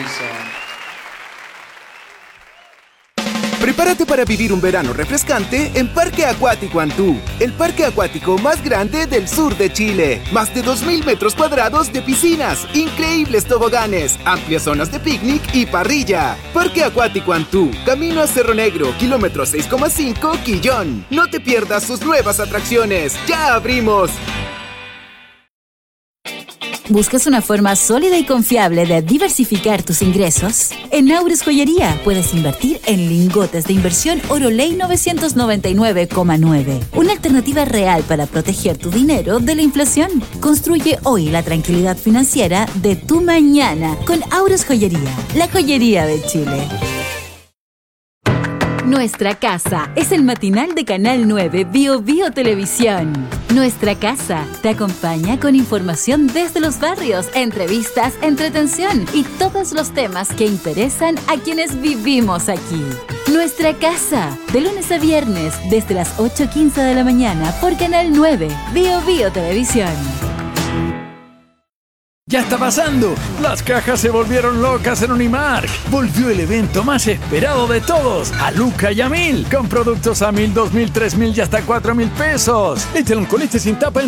Prepárate para vivir un verano refrescante en Parque Acuático Antú, el parque acuático más grande del sur de Chile. Más de 2.000 metros cuadrados de piscinas, increíbles toboganes, amplias zonas de picnic y parrilla. Parque Acuático Antú, camino a Cerro Negro, kilómetro 6,5, Quillón. No te pierdas sus nuevas atracciones. ¡Ya abrimos! ¿Buscas una forma sólida y confiable de diversificar tus ingresos? En Aures Joyería puedes invertir en lingotes de inversión Oroley 999,9. Una alternativa real para proteger tu dinero de la inflación. Construye hoy la tranquilidad financiera de tu mañana con Aures Joyería, la joyería de Chile. Nuestra Casa es el matinal de Canal 9 Bio Bio Televisión. Nuestra Casa te acompaña con información desde los barrios, entrevistas, entretención y todos los temas que interesan a quienes vivimos aquí. Nuestra Casa, de lunes a viernes desde las 8:15 de la mañana por Canal 9 Bio Bio Televisión. ¡Ya está pasando! Las cajas se volvieron locas en Unimark. Volvió el evento más esperado de todos, a Luca y a 1000, con productos a 1.000, 2.000, 3.000 y hasta 4.000 pesos. Échale un coliste sin tapa en